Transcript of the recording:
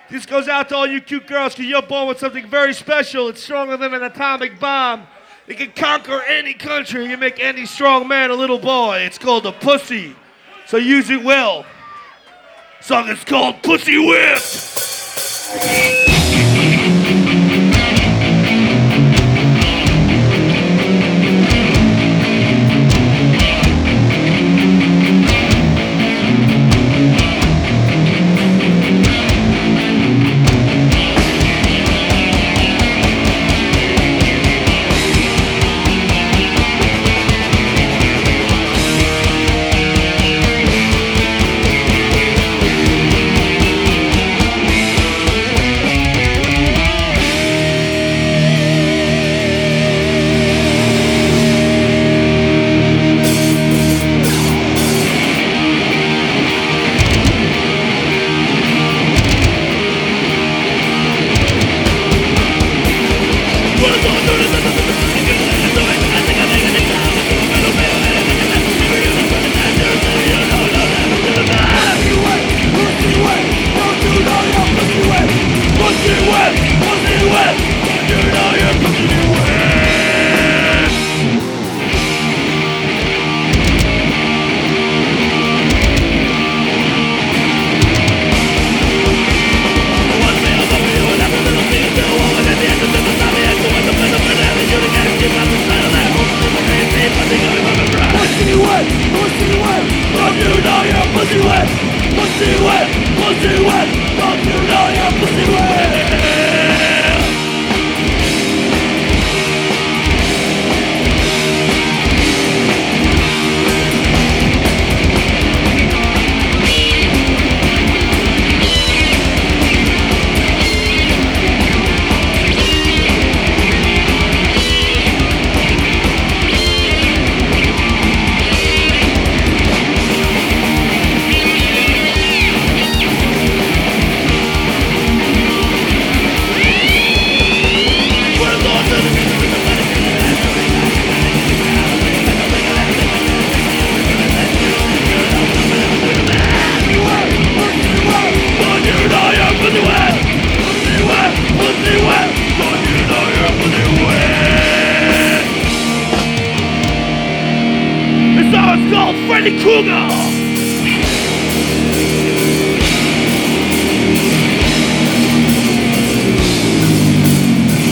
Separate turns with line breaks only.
This goes out to all you cute girls because you're born with something very special. It's stronger than an atomic bomb. It can conquer any country. You make any strong man a little boy. It's called a pussy. So use it well. Song is called Pussy Whipped. Freddy Krueger!